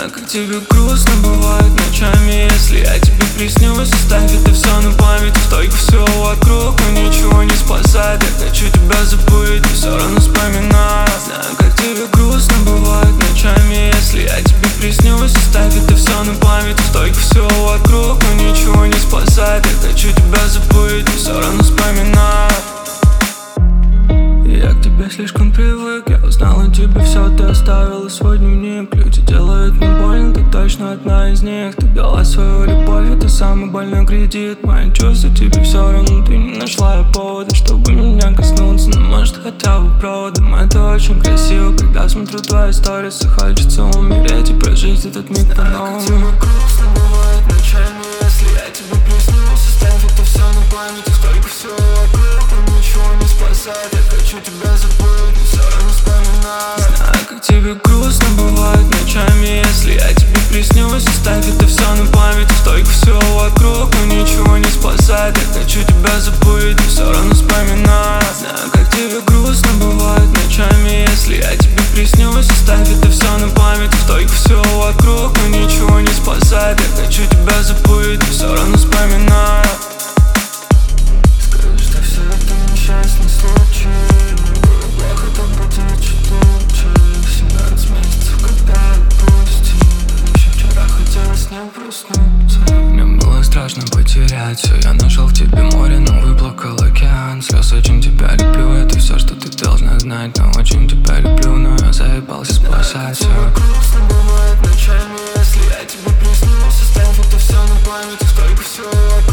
Знаю, как тебе грустно бывает ночами, если я тебе приснюсь. Оставь это все на память, столько всего вокруг, но ничего не спасает. Я хочу тебя забыть, но все равно вспоминаю. Знаю, как тебе грустно бывает ночами, если я тебе приснюсь. Оставь это все на память, столько всего вокруг, но ничего не спасает. Я хочу тебя забыть, но все равно вспоминаю. Я к тебе слишком привык, я узнал о тебе все, ты оставила свой дневник. Люди делают мне больно, ты точно одна из них. Ты дала свою любовь, это самый больной кредит. Мои чувства тебе все равно, ты не нашла я повода, чтобы меня коснуться. Но может хотя бы проводом. Это очень красиво, когда смотрю твои сторисы. Хочется умереть и прожить этот миг по-новому. Как тебе грустно бывает ночами, если я тебе приснюсь. Оставь это все на память, столько всего вокруг, но ничего не спасает. Я хочу тебя забыть, но все равно вспоминаю. Знаю, как тебе грустно бывает ночами, если я тебе приснюсь. Оставь это все на память, столько всего вокруг, но ничего не спасает. Я хочу тебя забыть, но все равно вспоминаю. Знаю, как тебе грустно бывает ночами, если я тебе приснюсь. Оставь это все на память, столько всего вокруг, но ничего не спасает. Я хочу тебя забыть, но все равно вспоминаю. Скажи, что все это несчастный случай. Мне было плохо, так будет чуть лучше. 17 месяцев, когда отпустил. Еще вчера хотелось не проснуться. Мне было страшно потерять все. Я нашел в тебе море, но выплакал океан слез. Очень тебя люблю, это все, что ты должна знать. Но очень тебя люблю, но я заебался спасать все. Грустно бывает ночами, если я тебе приснюсь. Оставь это все на память, столько всего.